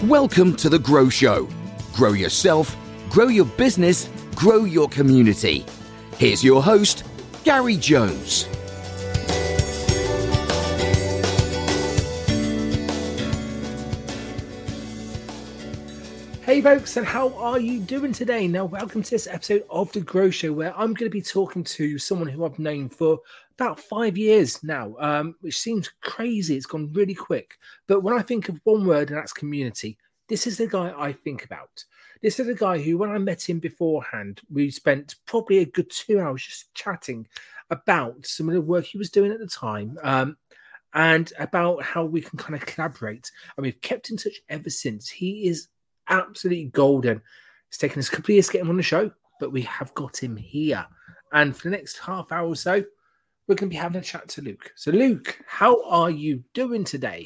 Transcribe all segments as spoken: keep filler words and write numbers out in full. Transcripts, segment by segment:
Welcome to The Grow Show. Grow yourself, grow your business, grow your community. Here's your host, Gary Jones. Hey folks, and how are you doing today? Now, welcome to this episode of The Grow Show, where I'm going to be talking to someone who I've known for about five years now, um, which seems crazy. It's gone really quick. But when I think of one word, and that's community, this is the guy I think about. This is the guy who, when I met him beforehand, we spent probably a good two hours just chatting about some of the work he was doing at the time, um, and about how we can kind of collaborate. And we've kept in touch ever since. He is absolutely golden. It's taken us a couple of years to get him on the show, but we have got him here. And for the next half hour or so, we're going to be having a chat to Luke. So, Luke, how are you doing today?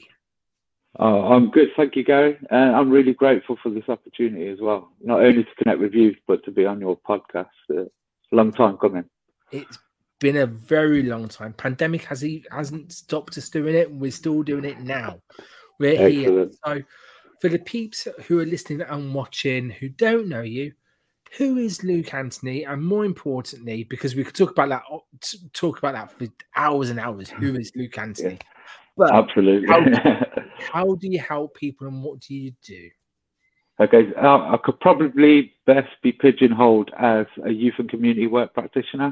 Oh, I'm good, thank you, Gary. And I'm really grateful for this opportunity as well. Not only to connect with you, but to be on your podcast. Uh, it's a long time coming. It's been a very long time. Pandemic has hasn't stopped us doing it, and we're still doing it now. We're Excellent. Here. So, for the peeps who are listening and watching who don't know you, who is Luke Anthony? And more importantly, because we could talk about that, talk about that for hours and hours. Who is Luke Anthony? Yeah. But Absolutely. How, how do you help people, and what do you do? Okay, uh, I could probably best be pigeonholed as a youth and community work practitioner,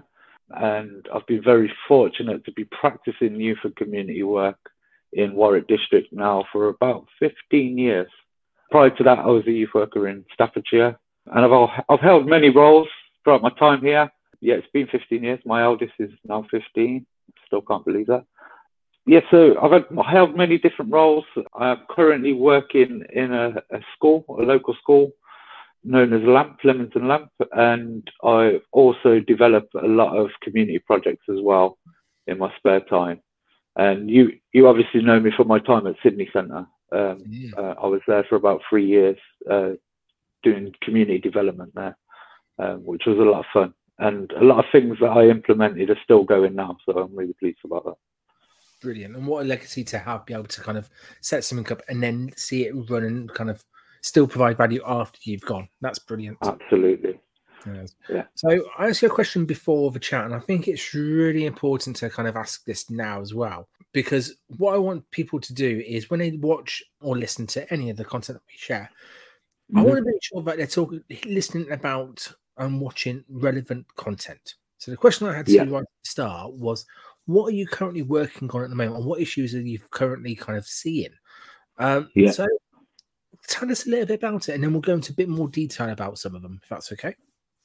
and I've been very fortunate to be practicing youth and community work in Warwick District now for about fifteen years. Prior to that, I was a youth worker in Staffordshire, and I've, I've held many roles throughout my time here. Yeah, it's been fifteen years. My eldest is now fifteen. Still can't believe that. Yeah, so I've had, held many different roles. I'm currently working in a, a school, a local school known as LAMP, Leamington LAMP, and I also develop a lot of community projects as well in my spare time. And you, you obviously know me from my time at Sydney Centre. Um, yeah. uh, I was there for about three years uh, doing community development there, um, which was a lot of fun. And a lot of things that I implemented are still going now, so I'm really pleased about that. Brilliant. And what a legacy to have, be able to kind of set something up and then see it run and kind of still provide value after you've gone. That's brilliant. Absolutely. Yes. Yeah. So I asked you a question before the chat, and I think it's really important to kind of ask this now as well, because what I want people to do is when they watch or listen to any of the content that we share, mm-hmm. I want to make sure that they're talking, listening about and watching relevant content. So the question I had to yeah. right at the start was, what are you currently working on at the moment, and what issues are you currently kind of seeing? Um, yeah. So tell us a little bit about it, and then we'll go into a bit more detail about some of them, if that's okay.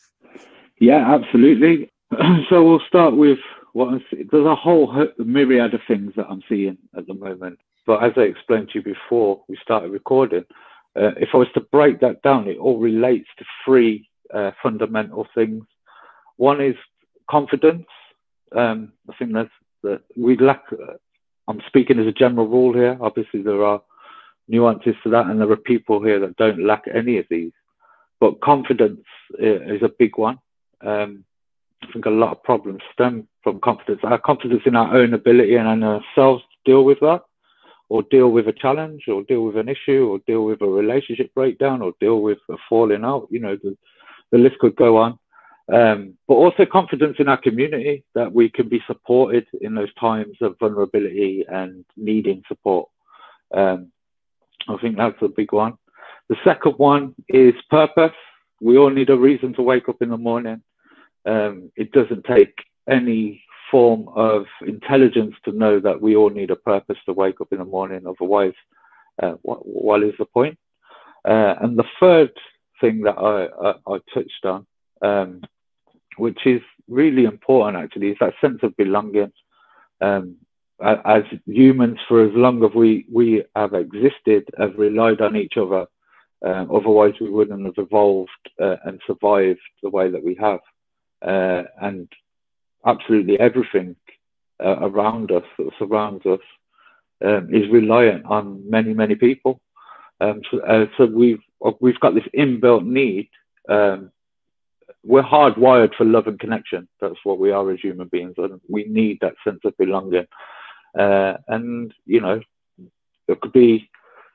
Yeah, absolutely. So we'll start with what I'm seeing. There's a whole myriad of things that I'm seeing at the moment. But as I explained to you before we started recording, uh, if I was to break that down, it all relates to three uh, fundamental things. One is confidence. Um, I think that's that we lack. Uh, I'm speaking as a general rule here. Obviously, there are nuances to that, and there are people here that don't lack any of these. But confidence is a big one. Um, I think a lot of problems stem from confidence. Our confidence in our own ability and in ourselves to deal with that, or deal with a challenge, or deal with an issue, or deal with a relationship breakdown, or deal with a falling out. You know, the, the list could go on. Um, but also confidence in our community, that we can be supported in those times of vulnerability and needing support. Um, I think that's a big one. The second one is purpose. We all need a reason to wake up in the morning. Um, it doesn't take any form of intelligence to know that we all need a purpose to wake up in the morning. Otherwise, uh, what, what is the point? Uh, and the third thing that I, I, I touched on, um, which is really important actually, is that sense of belonging. Um, as humans, for as long as we, we have existed, have relied on each other. Um, otherwise, we wouldn't have evolved uh, and survived the way that we have. Uh, and absolutely everything uh, around us, that surrounds us, um, is reliant on many, many people. Um, so, uh, so we've we've got this inbuilt need. Um, we're hardwired for love and connection. That's what we are as human beings, and we need that sense of belonging. Uh, and you know, there could be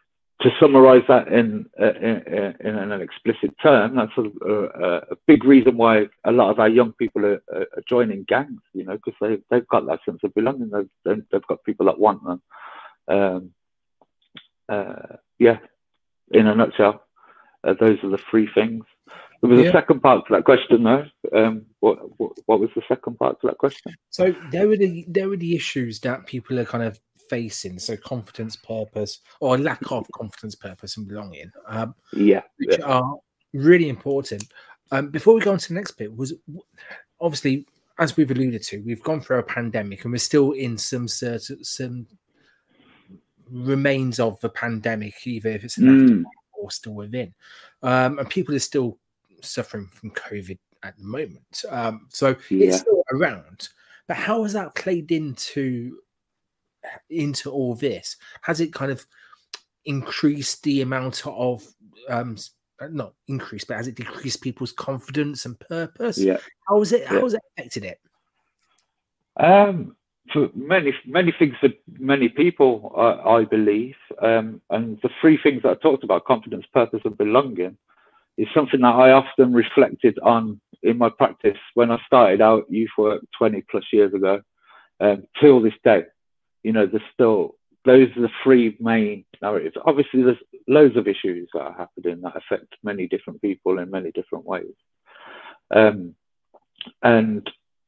to summarize that in, uh, in, in an explicit term, that's a, a, a big reason why a lot of our young people are, are joining gangs, you know, because they, they've got that sense of belonging. They've, they've got people that want them. Um, uh, yeah, in a nutshell, uh, those are the three things. There was yeah. a second part to that question, though. Um, what, what what was the second part to that question? So there were the there were the issues that people are kind of facing. So confidence, purpose, or lack of confidence, purpose, and belonging. Um, yeah, which yeah. are really important. Um, before we go on to the next bit, was obviously, as we've alluded to, we've gone through a pandemic, and we're still in some certain some remains of the pandemic, either if it's an mm. aftermath or still within, um, and people are still suffering from COVID at the moment. Um, so yeah. it's still around. But how has that played into into all this? Has it kind of increased the amount of um, not increased, but has it decreased people's confidence and purpose? Yeah. How has it? Yeah. How has it affected it? Um, for many many things for many people, uh, I believe, um, and the three things that I talked about: confidence, purpose, and belonging. Is something that I often reflected on in my practice when I started out youth work twenty plus years ago, um, till this day. You know, there's still, those are the three main narratives. Obviously, there's loads of issues that are happening that affect many different people in many different ways. Um, and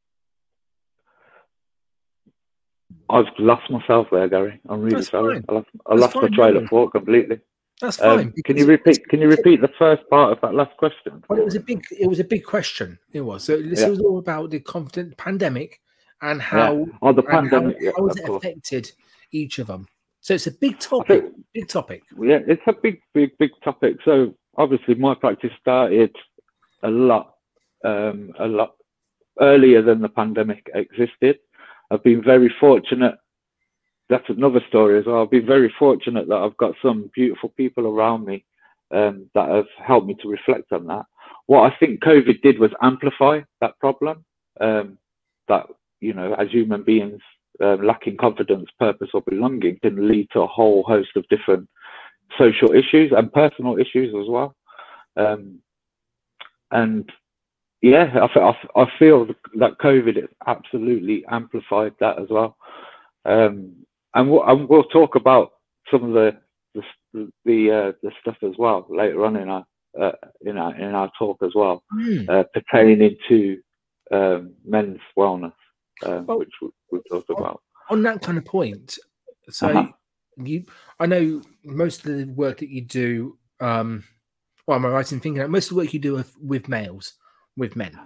I've lost myself there, Gary. I'm really That's sorry. Fine. I lost, I lost my trail of thought completely. That's fine. Um, can you repeat? Can you repeat the first part of that last question? Well, it was a big. It was a big question. It was. So this yeah. was all about the confident pandemic and how. Yeah. Oh, the pandemic. How, yeah, how has it course. affected each of them? So it's a big topic. think, big topic. Yeah, it's a big, big, big topic. So obviously, my practice started a lot, um, a lot earlier than the pandemic existed. I've been very fortunate. That's another story as well. I've been very fortunate that I've got some beautiful people around me um, that have helped me to reflect on that. What I think COVID did was amplify that problem, um, that, you know, as human beings, uh, lacking confidence, purpose, or belonging can lead to a whole host of different social issues and personal issues as well. Um, and yeah, I, I, I feel that COVID absolutely amplified that as well. Um, And we'll, and we'll talk about some of the the the, uh, the stuff as well later on in our uh, in our in our talk as well, mm. uh, pertaining to um, men's wellness, um, well, which we, we talked about. On that kind of point, so uh-huh. you, I know most of the work that you do. Um, well, am I right in thinking that most of the work you do with, with males, with men?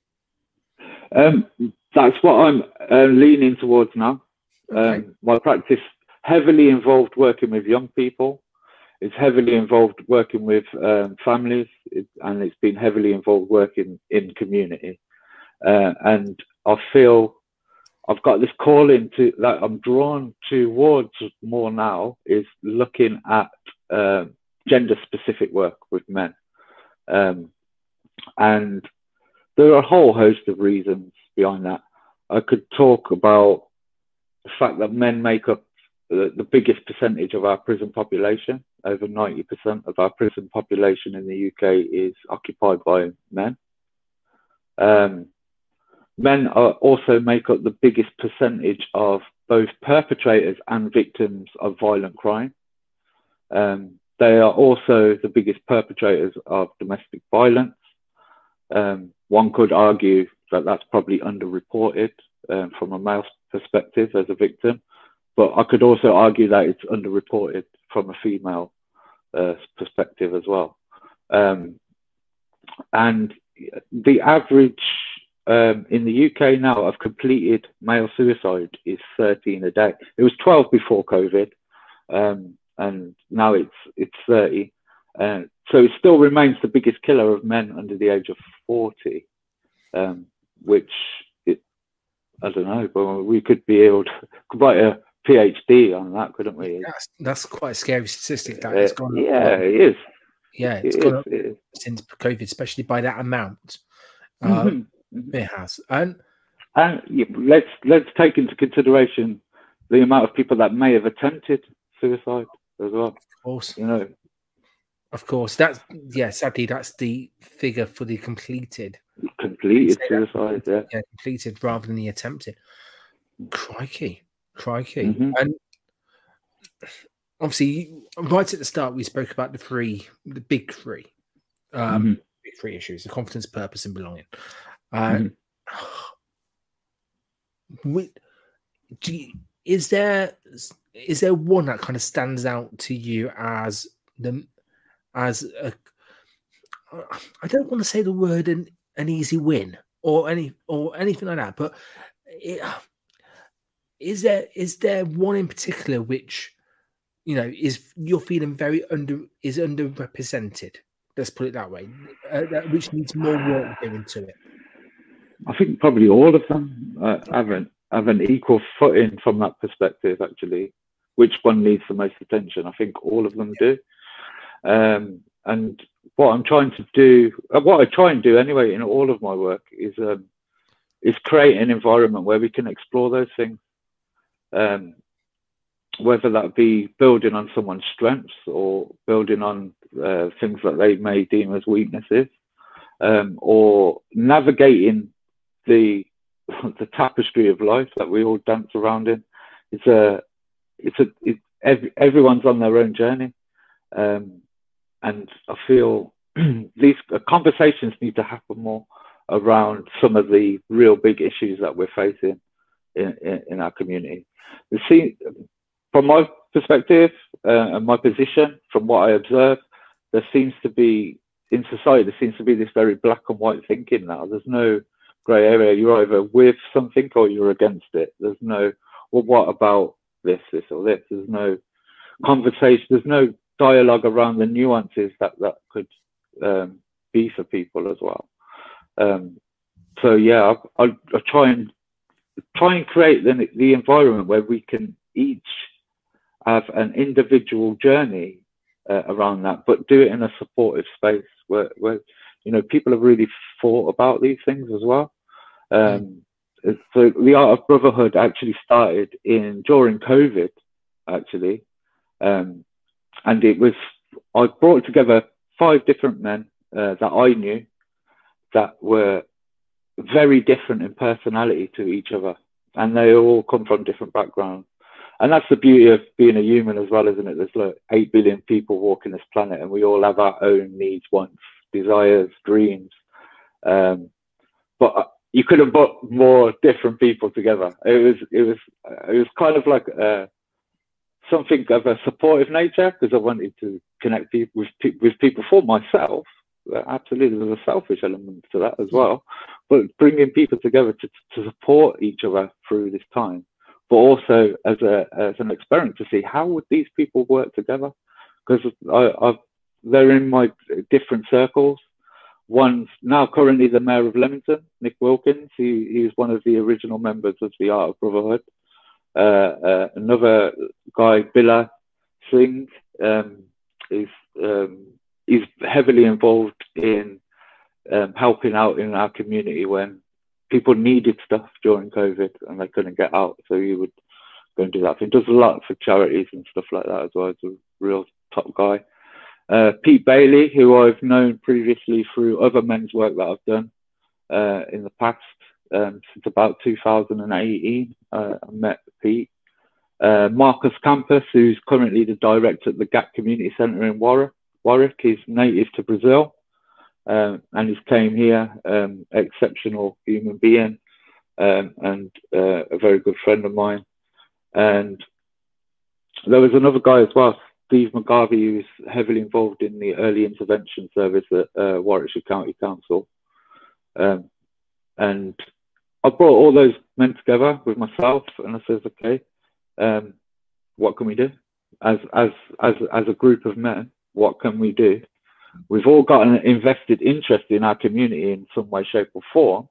Um, that's what I'm uh, leaning towards now. Okay. Um, my practice heavily involved working with young people. It's heavily involved working with um, families, it, and it's been heavily involved working in community. Uh, and I feel I've got this calling to that I'm drawn towards more now is looking at uh, gender-specific work with men. Um, and there are a whole host of reasons behind that. I could talk about the fact that men make up the, the biggest percentage of our prison population. Over ninety percent of our prison population in the U K is occupied by men. Um, men are also make up the biggest percentage of both perpetrators and victims of violent crime. Um, they are also the biggest perpetrators of domestic violence. Um, one could argue that that's probably underreported um, from a male perspective as a victim, but I could also argue that it's underreported from a female uh, perspective as well. Um, and the average um, in the U K now of completed male suicide is thirteen a day. It was twelve before COVID, um, and now it's it's thirty. Uh, so it still remains the biggest killer of men under the age of forty, um, which it, I don't know, but we could be able to write a PhD on that, couldn't we? That's, that's quite a scary statistic. That uh, it's gone yeah, up. it is. Yeah, it's it gone is, up it is. since COVID, especially by that amount. Mm-hmm. Um, it has. And, and yeah, let's let's take into consideration the amount of people that may have attempted suicide as well. Of course, you know. Of course, that's yeah. Sadly, that's the figure for the completed. Completed suicide, yeah. yeah, completed rather than the attempted. Crikey, crikey, Mm-hmm. and obviously, right at the start, we spoke about the three, the big three, um, mm-hmm. big three issues: the confidence, purpose, and belonging. Uh, mm-hmm. do you, is there is there one that kind of stands out to you as the as a I don't want to say the word an, an easy win or any or anything like that, but it, is there is there one in particular which you know is you're feeling very under is underrepresented? Let's put it that way, uh, that, which needs more work doing to it. I think probably all of them uh, have an have an equal footing from that perspective. Actually, which one needs the most attention? I think all of them Yeah. do. Um, and what I'm trying to do, what I try and do anyway in all of my work, is um, is create an environment where we can explore those things. Um, whether that be building on someone's strengths or building on uh, things that they may deem as weaknesses, um, or navigating the the tapestry of life that we all dance around in. It's a it's a it, every, everyone's on their own journey, um, and I feel these conversations need to happen more around some of the real big issues that we're facing in, in, in our community. You see, from my perspective uh, and my position, from what I observe, there seems to be in society there seems to be this very black and white thinking now. There's no grey area. You're either with something or you're against it. There's no, well, what about this, this or this? There's no conversation. There's no dialogue around the nuances that that could um, be for people as well. Um, so yeah, I, I, I try and try and create the, the environment where we can each have an individual journey uh, around that, but do it in a supportive space where, where you know people have really thought about these things as well. Um, mm. So the Art of Brotherhood actually started in during COVID, actually, um, and it was I brought together five different men uh, that I knew that were very different in personality to each other, and they all come from different backgrounds. And that's the beauty of being a human as well, isn't it? There's like eight billion people walking this planet, and we all have our own needs, wants, desires, dreams. Um, but you could have put more different people together. It was, it was, it was kind of like uh, something of a supportive nature, because I wanted to connect people with, with people for myself. Absolutely, there's a selfish element to that as well. But bringing people together to, to support each other through this time, but also as a as an experiment to see how would these people work together, because I, I've they're in my different circles. One's now currently the mayor of Leamington, Nick Wilkins. He he's one of the original members of the Art of Brotherhood. Uh, uh, another guy, Billa Singh, um, is um, is heavily involved in um, helping out in our community when people needed stuff during COVID and they couldn't get out, so he would go and do that. He does a lot for charities and stuff like that as well. He's a real top guy. Uh, Pete Bailey, who I've known previously through other men's work that I've done uh, in the past, um, since about two thousand eighteen. Uh, I met Pete. Uh, Marcus Campos, who's currently the director at the Gap Community Centre in Warwick. Warwick. He's native to Brazil. Um, and he's came here, um, exceptional human being, um, and uh, a very good friend of mine. And there was another guy as well, Steve McGarvey, who's heavily involved in the early intervention service at uh, Warwickshire County Council. Um, and I brought all those men together with myself, and I says, okay, um, what can we do as as as as a group of men? What can we do? We've all got an invested interest in our community in some way, shape, or form.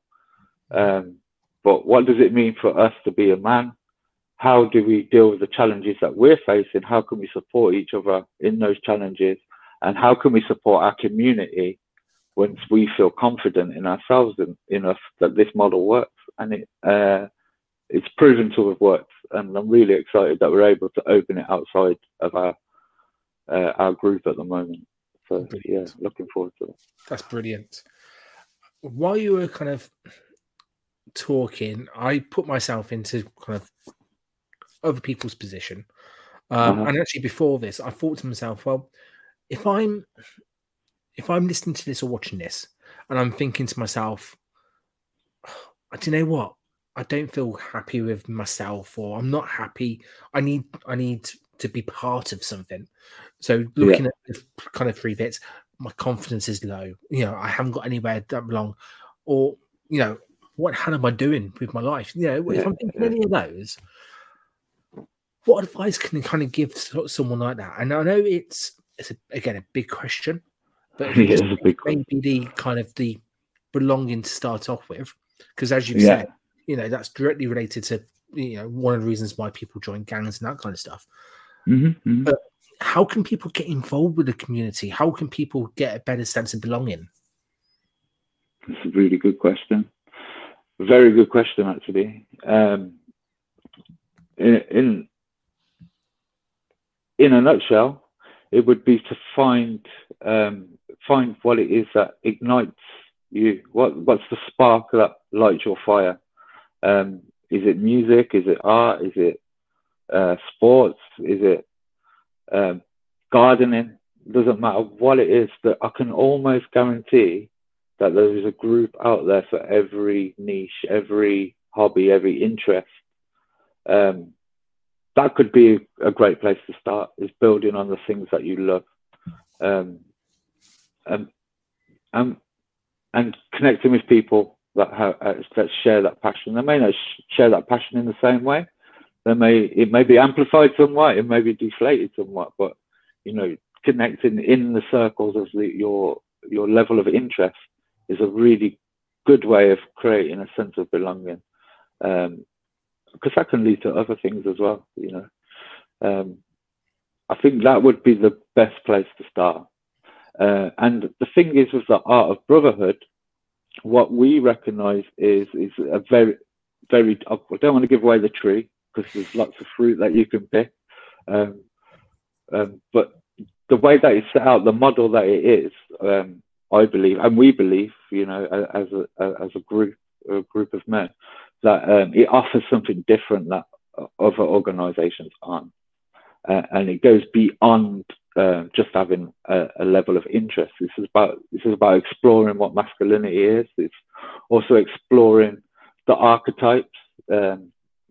Um, but what does it mean for us to be a man? How do we deal with the challenges that we're facing? How can we support each other in those challenges? And how can we support our community once we feel confident in ourselves and enough that this model works? And it, uh, it's proven to have worked. And I'm really excited that we're able to open it outside of our uh, our group at the moment. So Brilliant. yeah, looking forward to it. That's brilliant. While you were kind of talking, I put myself into kind of other people's position. Um, Uh-huh. and actually before this, I thought to myself, well, if I'm if I'm listening to this or watching this and I'm thinking to myself, oh, do you know what? I don't feel happy with myself, or I'm not happy. I need I need to be part of something. So looking Yeah. at the kind of three bits, my confidence is low. You know, I haven't got anywhere that belong. Or, you know, what hell am I doing with my life? You know, if Yeah, I'm thinking yeah. any of those, what advice can you kind of give someone like that? And I know it's, it's a, again, a big question, but if you Yeah, just it's a big maybe the kind of the belonging to start off with, because as you've Yeah. said, you know, that's directly related to, you know, one of the reasons why people join gangs and that kind of stuff. Mm-hmm, mm-hmm. But how can people get involved with the community? How can people get a better sense of belonging? That's a really good question. Very good question, actually. Um, in, in in a nutshell, it would be to find um, find what it is that ignites you. What what's the spark that lights your fire? Um, is it music? Is it art? Is it uh, sports? Is it um, gardening? Doesn't matter what it is. That I can almost guarantee that there is a group out there for every niche, every hobby, every interest. Um, that could be a great place to start, is building on the things that you love, um, and, and, and connecting with people that have, uh, that share that passion. They may not sh- share that passion in the same way. They may, it may be amplified somewhat, it may be deflated somewhat, but, you know, connecting in the circles of the, your, your level of interest is a really good way of creating a sense of belonging. Um, because that can lead to other things as well, you know. Um, I think that would be the best place to start. Uh, and the thing is, with the art of brotherhood, what we recognise is is a very, very. I don't want to give away the tree because there's lots of fruit that you can pick. Um, um, but the way that it's set out, the model that it is, um, I believe, and we believe, you know, as a as a group, a group of men, that um, it offers something different that other organisations aren't, uh, and it goes beyond uh, just having a, a level of interest. This is about this is about exploring what masculinity is. It's also exploring the archetypes, um,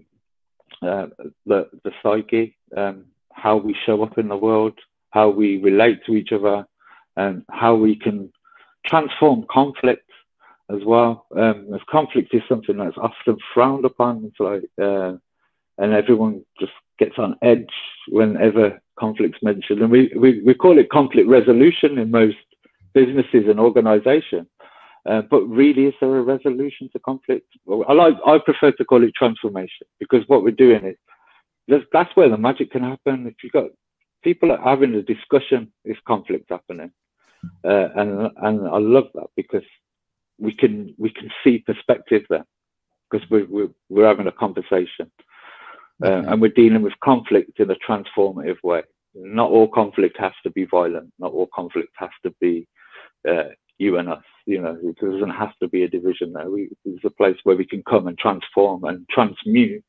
uh, the the psyche, um, how we show up in the world, how we relate to each other, and how we can transform conflict as well. Um, if conflict is something that's often frowned upon, it's like, uh, and everyone just gets on edge whenever conflict's mentioned. And we, we, we call it conflict resolution in most businesses and organizations. Uh, but really, is there a resolution to conflict? Well, I like, I prefer to call it transformation, because what we're doing is, that's, that's where the magic can happen. If you've got people are having a discussion, if conflict's happening. Uh, and and I love that, because we can we can see perspective there, because we're we're, we're having a conversation, uh, okay. And we're dealing with conflict in a transformative way. Not all conflict has to be violent. Not all conflict has to be uh, you and us. You know, it doesn't have to be a division there. We, it's a place where we can come and transform and transmute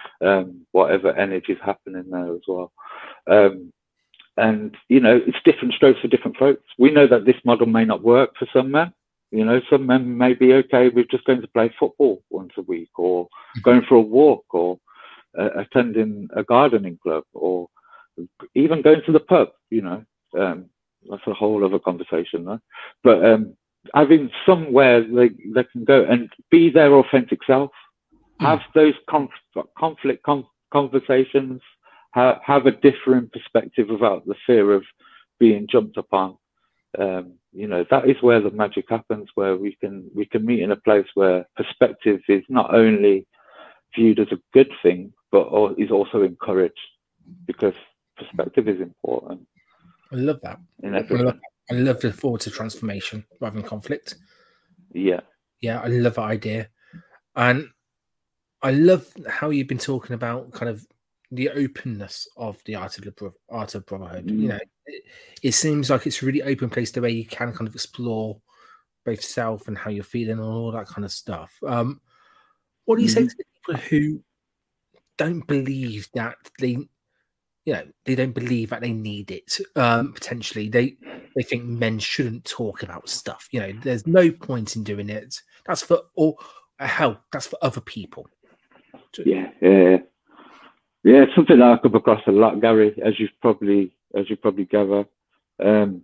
um, whatever energy is happening there as well. Um, And, you know, it's different strokes for different folks. We know that this model may not work for some men. You know, some men may be okay with just going to play football once a week, or going for a walk, or uh, attending a gardening club, or even going to the pub, you know. Um, that's a whole other conversation, though. But um, having somewhere they, they can go and be their authentic self, mm. have those conf- conflict com- conversations, have a different perspective about the fear of being jumped upon. Um, you know, that is where the magic happens, where we can we can meet in a place where perspective is not only viewed as a good thing, but is also encouraged, because perspective is important. I love that. In everything. I love, I love the forward to transformation rather than conflict. Yeah. Yeah, I love that idea. And I love how you've been talking about kind of the openness of the art of the art of brotherhood. Mm. You know, it, it seems like it's a really open place the way you can kind of explore both self and how you're feeling and all that kind of stuff. Um, what do you Mm-hmm. say to the people who don't believe that they, you know, they don't believe that they need it? Um, potentially, they they think men shouldn't talk about stuff. You know, there's no point in doing it. That's for all. Hell, that's for other people. Yeah, yeah, yeah. It's something that I come across a lot, Gary, as you've probably as you probably gather. Um,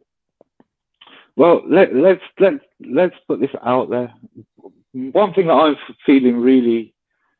well, let, let's let's let's put this out there. One thing that I'm feeling really,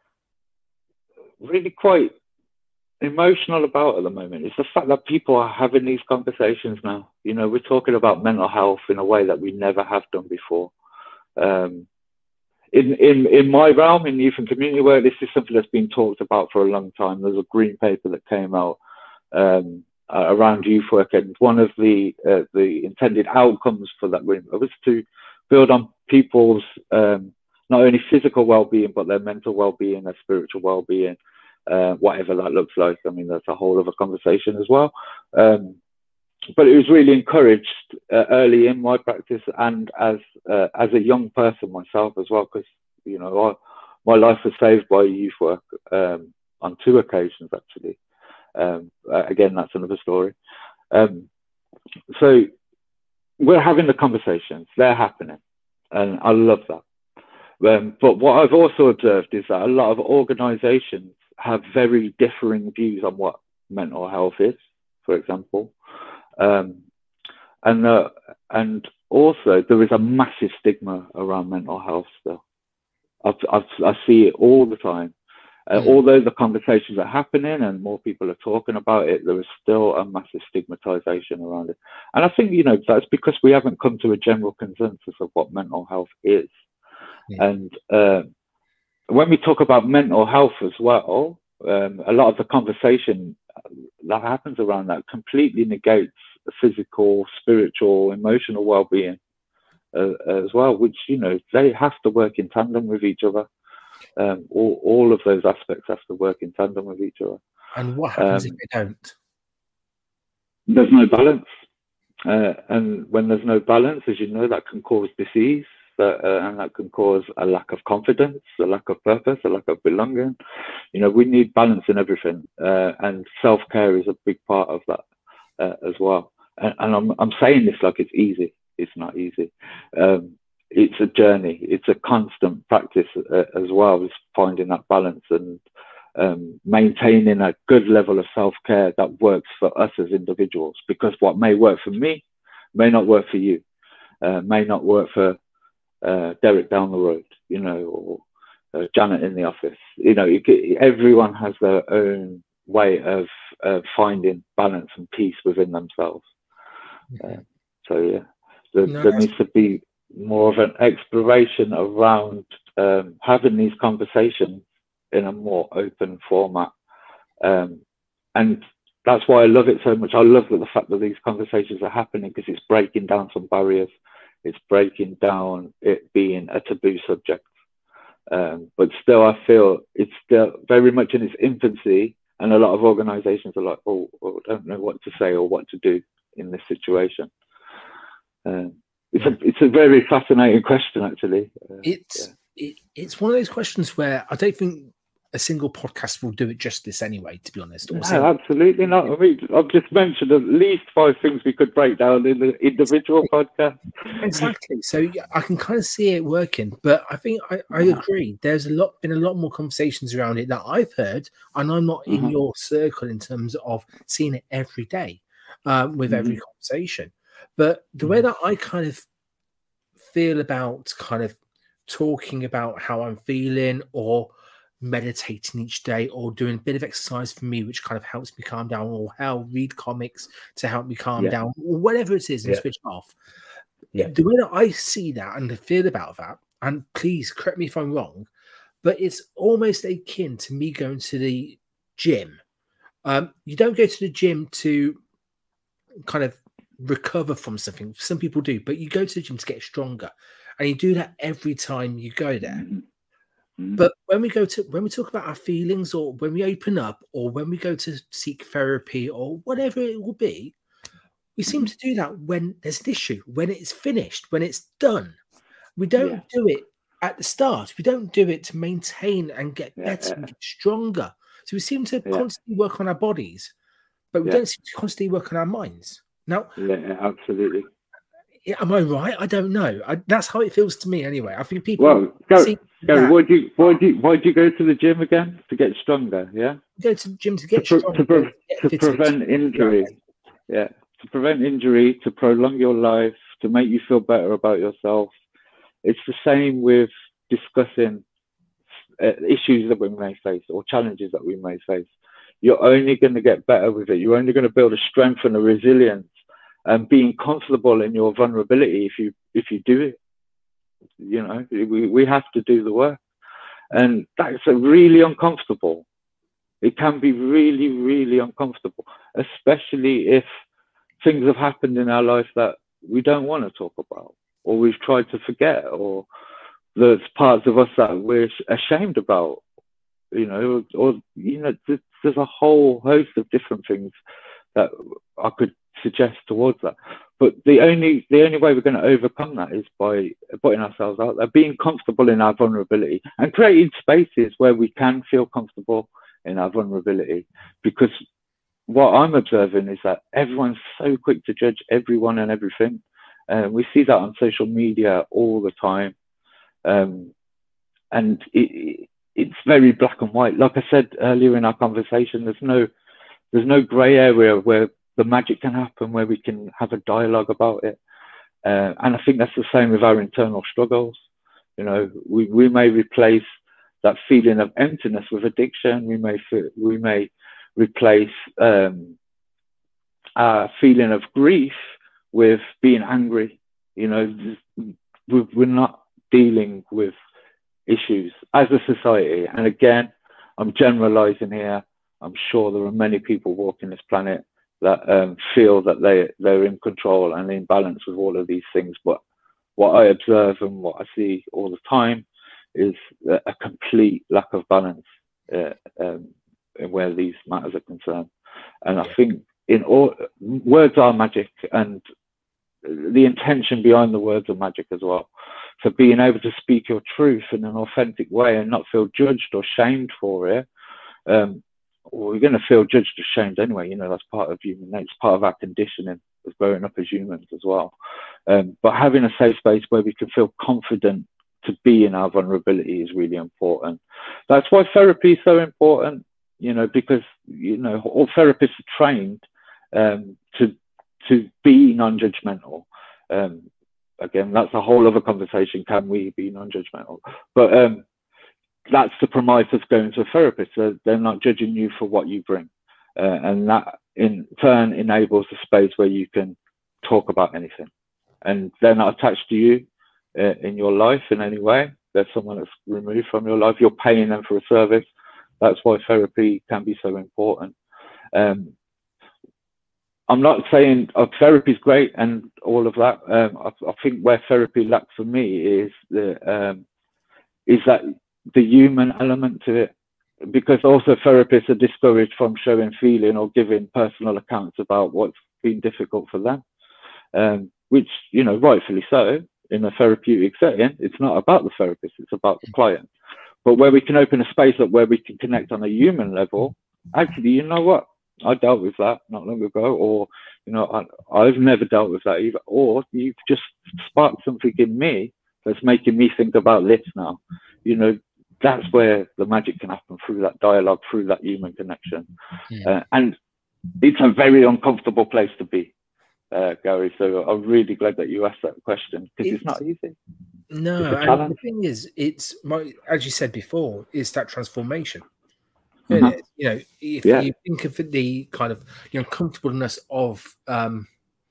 really quite emotional about at the moment is the fact that people are having these conversations now. You know, we're talking about mental health in a way that we never have done before. Um, in, in, in my realm, in youth and community work, this is something that's been talked about for a long time. There's a green paper that came out um, uh, around youth work, and one of the uh, the intended outcomes for that green paper was to build on people's um, not only physical well-being, but their mental well-being, their spiritual well-being, uh, whatever that looks like. I mean, that's a whole other conversation as well. Um, but it was really encouraged uh, early in my practice and as uh, as a young person myself as well, because, you know, I, my life was saved by youth work um, on two occasions, actually. Um, uh, again, that's another story. Um, so we're having the conversations. They're happening. And I love that. Um, but what I've also observed is that a lot of organisations have very differing views on what mental health is, for example. Um, and uh, and also there is a massive stigma around mental health still. I've, I've, I see it all the time. Uh, mm. Although the conversations are happening and more people are talking about it, there is still a massive stigmatization around it. And I think, you know, that's because we haven't come to a general consensus of what mental health is. Yeah. And uh, when we talk about mental health as well, um, a lot of the conversation that happens around that completely negates physical, spiritual, emotional well-being uh, as well, which, you know, they have to work in tandem with each other. Um, all, all of those aspects have to work in tandem with each other. And what happens um, if they don't? There's no balance. Uh, and when there's no balance, as you know, that can cause disease. Uh, and that can cause a lack of confidence, a lack of purpose, a lack of belonging. You know, we need balance in everything, uh, and self-care is a big part of that uh, as well. And, and I'm I'm saying this like it's easy. It's not easy. Um, it's a journey. It's a constant practice uh, as well, is finding that balance and um, maintaining a good level of self-care that works for us as individuals. Because what may work for me may not work for you, uh, may not work for Uh, Derek down the road, you know, or uh, Janet in the office. You know, you get, everyone has their own way of uh, finding balance and peace within themselves. Okay. Uh, so yeah, there, no, there needs to be more of an exploration around um, having these conversations in a more open format, um, and that's why I love it so much. I love the fact that these conversations are happening, because it's breaking down some barriers. It's breaking down it being a taboo subject. Um, but still, I feel it's still very much in its infancy, and a lot of organisations are like, oh, oh, I don't know what to say or what to do in this situation. Um, it's, yeah. a, it's a very fascinating question, actually. Uh, it's, yeah. it, it's one of those questions where I don't think a single podcast will do it justice anyway, to be honest. No, absolutely not. I mean, I've just mentioned at least five things we could break down in the individual podcast. Exactly. So yeah, I can kind of see it working, but I think I, I agree. There's a lot been a lot more conversations around it that I've heard, and I'm not in mm-hmm. your circle in terms of seeing it every day um, with mm-hmm. every conversation. But the mm-hmm. way that I kind of feel about kind of talking about how I'm feeling, or meditating each day, or doing a bit of exercise for me, which kind of helps me calm down, or how read comics to help me calm yeah. down, or whatever it is, and yeah. switch off. Yeah. The way that I see that and feel about that, and please correct me if I'm wrong, but it's almost akin to me going to the gym. Um, you don't go to the gym to kind of recover from something. Some people do, but you go to the gym to get stronger, and you do that every time you go there. But when we go to when we talk about our feelings, or when we open up, or when we go to seek therapy, or whatever it will be, we seem to do that when there's an issue, when it's finished, when it's done. We don't Yeah. do it at the start. We don't do it to maintain and get Yeah, better yeah. and get stronger. So we seem to Yeah. constantly work on our bodies, but we Yeah. don't seem to constantly work on our minds. Now, Yeah, absolutely. am I right? I don't know. I, that's how it feels to me anyway. I think people Well, Gary, see Gary that. why do you why do you, why do you go to the gym again? To get stronger, yeah? Go to the gym to To, get pre- stronger, to, pre- to get to fitted. prevent injury, yeah. To prevent injury, to prolong your life, to make you feel better about yourself. It's the same with discussing uh, issues that we may face or challenges that we may face. You're only going to get better with it. You're only going to build a strength and a resilience and being comfortable in your vulnerability if you if you do it. You know, we, we have to do the work. And that's a really uncomfortable. It can be really, really uncomfortable, especially if things have happened in our life that we don't want to talk about, or we've tried to forget, or there's parts of us that we're ashamed about, you know, or, you know, there's, there's a whole host of different things that I could suggest towards that. But the only the only way we're going to overcome that is by putting ourselves out there, being comfortable in our vulnerability, and creating spaces where we can feel comfortable in our vulnerability. Because what I'm observing is that everyone's so quick to judge everyone and everything. And uh, we see that on social media all the time. Um, and it, it's very black and white. Like I said earlier in our conversation, there's no there's no grey area where the magic can happen, where we can have a dialogue about it. Uh, and I think that's the same with our internal struggles. You know, we, we may replace that feeling of emptiness with addiction. We may we may replace um, our feeling of grief with being angry. You know, we're not dealing with issues as a society. And again, I'm generalizing here. I'm sure there are many people walking this planet that um, feel that they, they're in control and in balance with all of these things. But what I observe and what I see all the time is a complete lack of balance uh, um, in where these matters are concerned. And I think in all, words are magic, and the intention behind the words are magic as well. So being able to speak your truth in an authentic way and not feel judged or shamed for it, um, well, we're going to feel judged or shamed anyway. You know, that's part of human nature, part of our conditioning of growing up as humans as well. Um, but having a safe space where we can feel confident to be in our vulnerability is really important. That's why therapy is so important, you know, because, you know, all therapists are trained um, to to be non-judgmental. Um, again, that's a whole other conversation. Can we be non-judgmental? But um, that's the premise of going to a therapist. So they're not judging you for what you bring. Uh, and that in turn enables a space where you can talk about anything. And they're not attached to you uh, in your life in any way. There's someone that's removed from your life. You're paying them for a service. That's why therapy can be so important. Um, I'm not saying uh, therapy is great and all of that. Um, I, I think where therapy lacks for me is the um, is that the human element to it, because also therapists are discouraged from showing feeling or giving personal accounts about what's been difficult for them, um, which, you know, rightfully so. In a therapeutic setting, it's not about the therapist; it's about the client. But where we can open a space up where we can connect on a human level, actually, you know what? I dealt with that not long ago, or, you know, I, I've never dealt with that either. Or you've just sparked something in me that's making me think about this now. You know, that's where the magic can happen, through that dialogue, through that human connection. Mm. Uh, and it's a very uncomfortable place to be, uh, Gary. So I'm really glad that you asked that question, because it's, it's not easy. No, and the thing is, it's, my, as you said before, it's that transformation. Mm-hmm. You know, if yeah. you think of the kind of the uncomfortableness of um,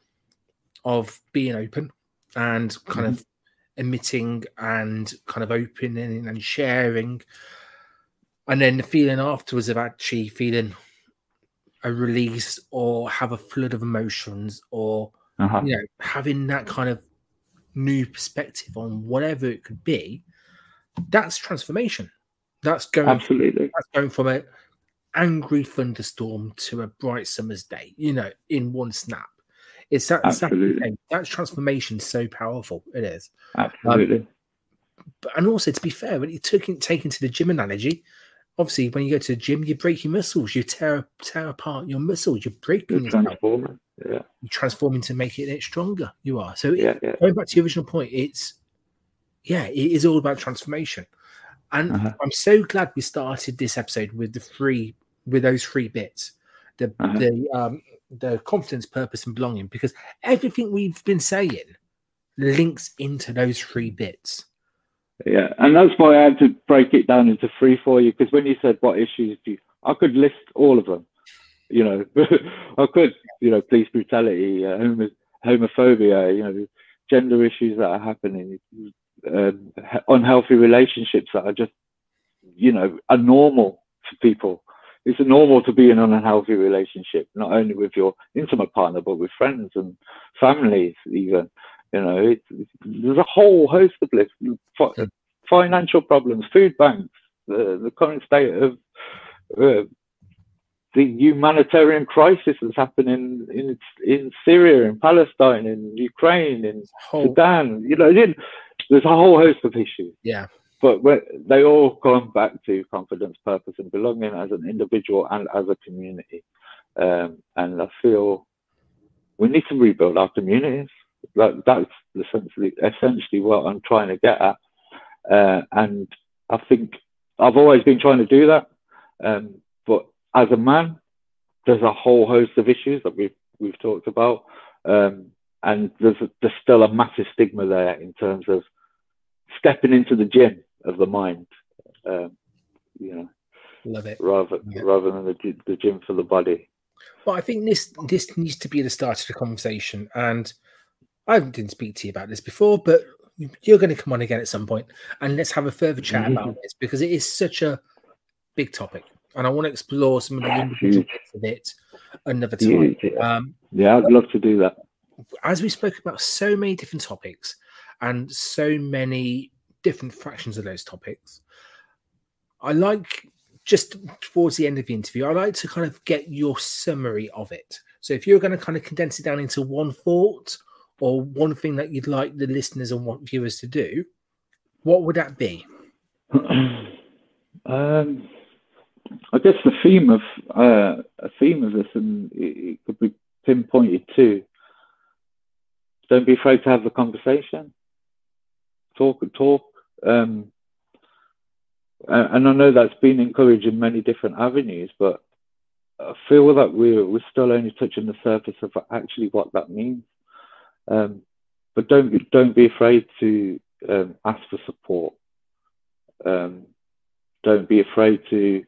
of being open and kind mm-hmm. of emitting and kind of opening and sharing, and then the feeling afterwards of actually feeling a release or have a flood of emotions, or uh-huh. you know, having that kind of new perspective on whatever it could be, that's transformation. That's going Absolutely. That's going from a angry thunderstorm to a bright summer's day, you know, in one snap. It's that, Absolutely. that transformation so powerful. It is. Absolutely. Um, but, and also, to be fair, when you took taken to the gym analogy, obviously, when you go to the gym, you break your muscles, you tear tear apart your muscles, you're breaking You're transforming. Yeah. You're transforming to make it stronger. You are. So yeah, it, yeah. going back to your original point, it's yeah, it is all about transformation. And uh-huh. I'm so glad we started this episode with the three, with those three bits, the uh-huh. the um the confidence, purpose, and belonging, because everything we've been saying links into those three bits. Yeah, and that's why I had to break it down into three for you, because when you said what issues do you, I could list all of them. You know, I could, you know, police brutality, uh, homo- homophobia, you know, gender issues that are happening, um, unhealthy relationships that are just, you know, are normal for people. It's normal to be in an unhealthy relationship, not only with your intimate partner, but with friends and families even. You know, it's, it's, there's a whole host of lists, financial problems, food banks, the, the current state of uh, the humanitarian crisis that's happening in in Syria, in Palestine, in Ukraine, in whole, Sudan. You know, there's a whole host of issues. Yeah. But they all come back to confidence, purpose, and belonging as an individual and as a community. Um, and I feel we need to rebuild our communities. That, that's essentially essentially what I'm trying to get at. Uh, and I think I've always been trying to do that. Um, but as a man, there's a whole host of issues that we've we've talked about, um, and there's a, there's still a massive stigma there in terms of stepping into the gym of the mind, um, you know, love it, rather yeah. rather than the the gym for the body. Well, I think this this needs to be the start of the conversation, and I didn't speak to you about this before, but you're going to come on again at some point, and let's have a further chat mm-hmm. about this, because it is such a big topic, and I want to explore some of the individual bits of it another time. Yeah, um, yeah I'd love to do that. As we spoke about so many different topics and so many different fractions of those topics, I like, just towards the end of the interview, I like to kind of get your summary of it. So if you're going to kind of condense it down into one thought or one thing that you'd like the listeners and what viewers to do, what would that be? um, I guess the theme of uh, a theme of this, and it, it could be pinpointed to: don't be afraid to have the conversation. Talk and talk. Um, and I know that's been encouraged in many different avenues, but I feel that we're we're still only touching the surface of actually what that means. Um, but don't be, don't be afraid to um, ask for support. Um, don't be afraid to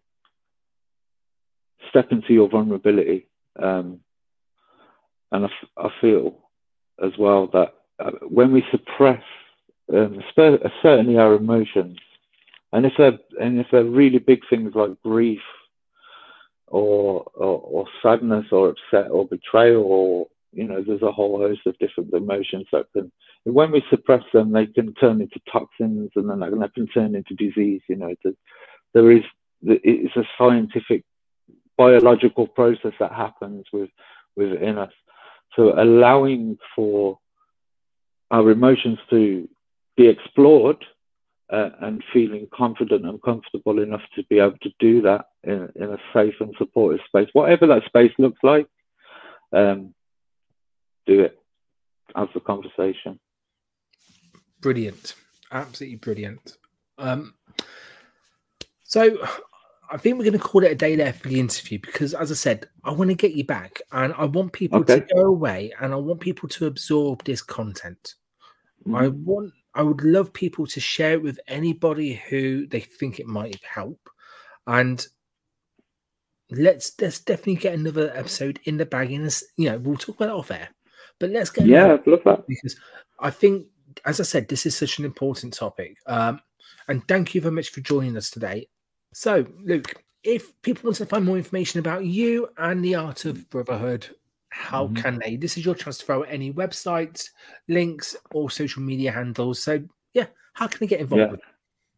step into your vulnerability. Um, and I, I feel as well that uh, when we suppress um, certainly our emotions, and if they're and if they're really big things like grief or or, or sadness or upset or betrayal, or you know, there's a whole host of different emotions that can, when we suppress them, they can turn into toxins, and then that can turn into disease. You know, there is, it's a scientific, biological process that happens with within us. So allowing for our emotions to be explored uh, and feeling confident and comfortable enough to be able to do that in, in a safe and supportive space, whatever that space looks like. Um, do it. Have the conversation. Brilliant. Absolutely brilliant. Um, so I think we're going to call it a day there for the interview, because, as I said, I want to get you back, and I want people okay. to go away, and I want people to absorb this content. Mm-hmm. I want, I would love people to share it with anybody who they think it might help, and let's let's definitely get another episode in the bag. In this, you know, we'll talk about it off air. But let's get yeah, I love that, because I think, as I said, this is such an important topic. Um, and thank you very much for joining us today. So, Luke, if people want to find more information about you and the Art of Brotherhood, how mm-hmm. can they? This is your chance to throw out any websites, links, or social media handles. So, yeah, how can they get involved yeah. with it?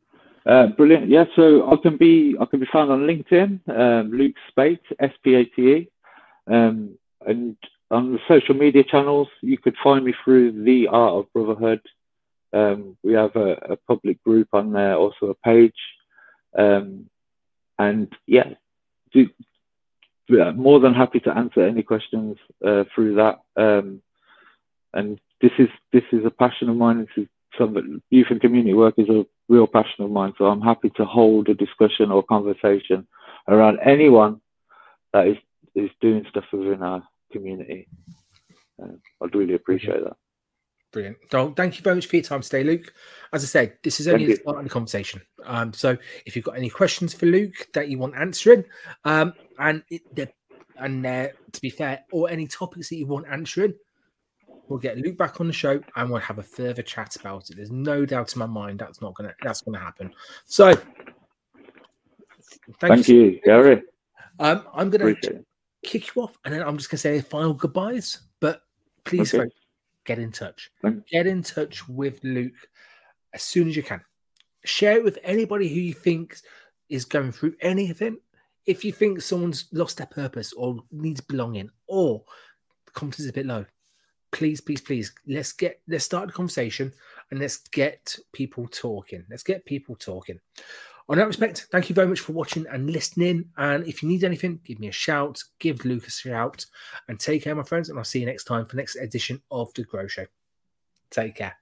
Uh, brilliant. Yeah, so I can be I can be found on LinkedIn, um, Luke Spate, S P A T E, um, and on the social media channels, you could find me through The Art of Brotherhood. Um, we have a, a public group on there, also a page, um, and yeah, do, yeah, more than happy to answer any questions uh, through that. Um, and this is this is a passion of mine. This is something, youth and community work is a real passion of mine. So I'm happy to hold a discussion or conversation around anyone that is is doing stuff within our community. Uh, I'd really appreciate that. Brilliant. So thank you very much for your time today, Luke. As I said, this is only the start of the conversation. Um, so if you've got any questions for Luke that you want answering, um, and it, and uh, to be fair, or any topics that you want answering, we'll get Luke back on the show and we'll have a further chat about it. There's no doubt in my mind that's not gonna that's gonna happen. So thank, thank you, you, Gary. Um, I'm gonna kick you off, and then I'm just gonna say final goodbyes. But please, okay. folks, get in touch. Thanks. Get in touch with Luke as soon as you can. Share it with anybody who you think is going through anything. If you think someone's lost their purpose or needs belonging, or the confidence is a bit low, please, please, please, let's get let's start the conversation and let's get people talking. Let's get people talking. On that respect, thank you very much for watching and listening. And if you need anything, give me a shout, give Luke a shout, and take care, my friends. And I'll see you next time for the next edition of The Grow Show. Take care.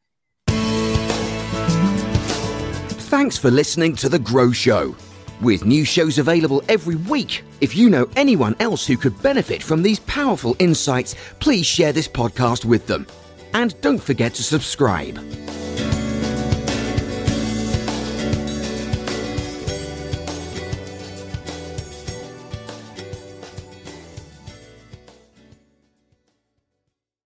Thanks for listening to The Grow Show. With new shows available every week, if you know anyone else who could benefit from these powerful insights, please share this podcast with them. And don't forget to subscribe.